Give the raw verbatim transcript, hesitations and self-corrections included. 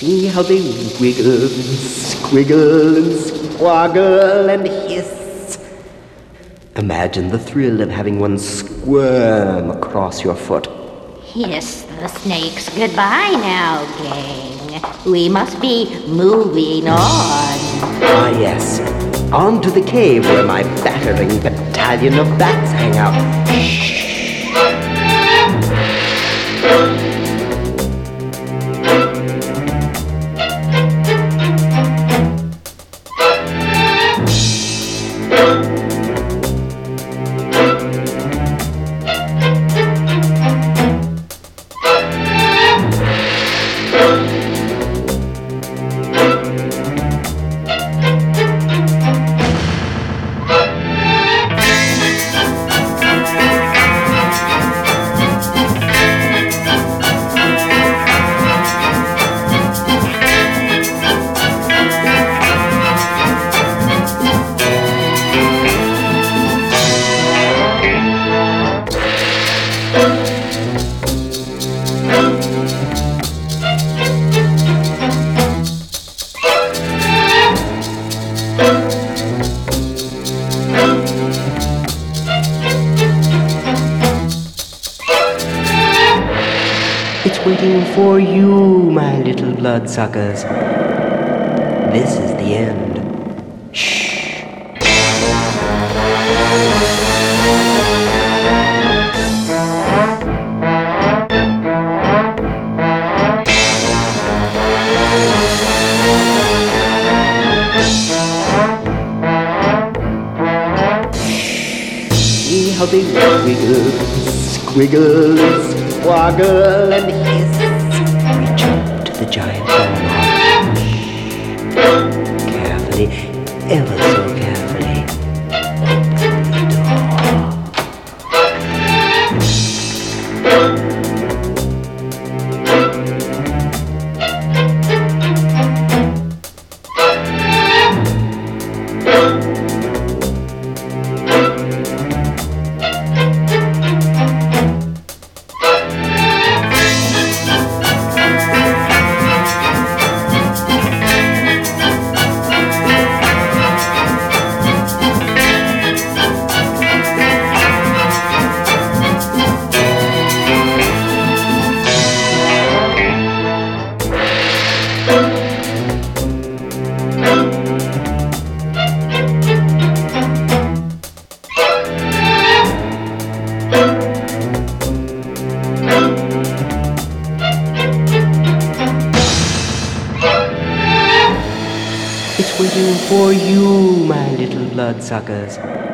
See how they wiggle and squiggle and squaggle and hiss. Imagine the thrill of having one squirm across your foot. Hiss the snakes goodbye now, gang. We must be moving on. Ah, yes. On to the cave where my battering battalion of bats hang out. Shh. It's waiting for you, my little bloodsuckers. This is the end. Shh. See how they wiggle, squiggle, squaggle, and hiss. Reach up to the giant doorknob. Carefully, ever so carefully. Open the door. It's waiting for you, my little bloodsuckers.